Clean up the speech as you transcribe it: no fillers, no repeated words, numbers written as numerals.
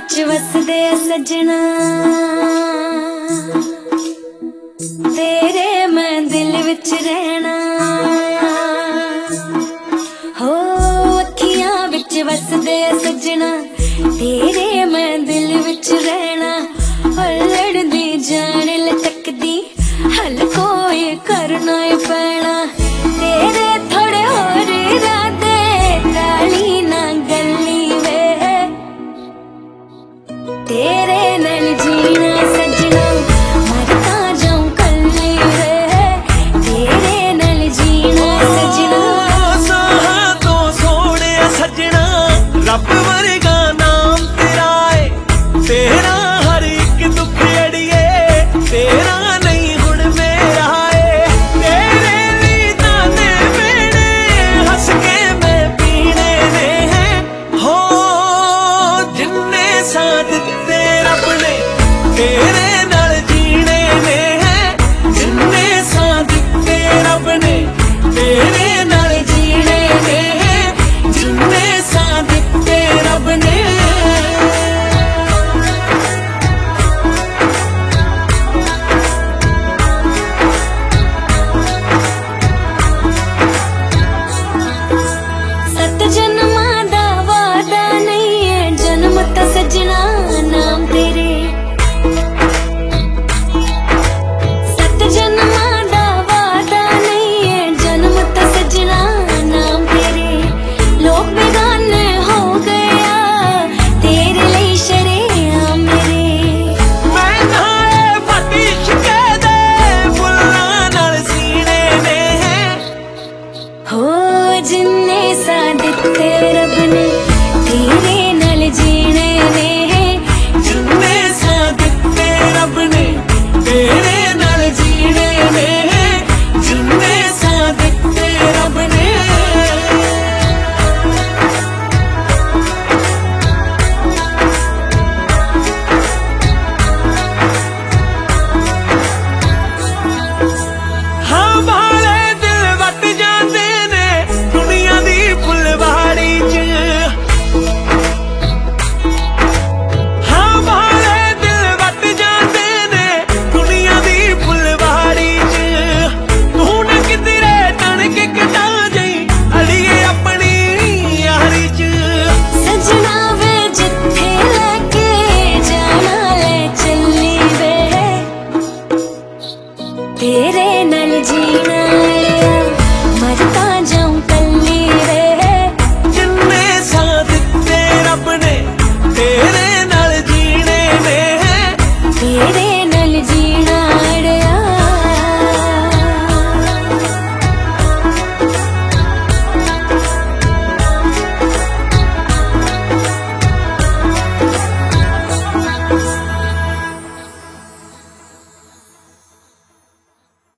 विच वसदे सजना, तेरे मैं दिल विच रहना। हो अखियां विच वसदे सजना, तेरे मैं दिल विच रहना। लड़दी जान लटकदी हल कोई करना ही पैना। तेरे थोड़े होर इरादे काली ना गली वे, तेरे नाल जीना सजना मरता जाऊं कल्ली वे। तेरे नाल जीना सजना, साहा तो सोने सजना रब वर्गा नाम तेरा है। तेरा हर एक दुख अड़िए तेरा नहीं हुण मेरा है। तेरे लिए ताने मेरे हंस के मैं पीने ने हैं। हो जिन्ने साथ दिते रब ने तेरे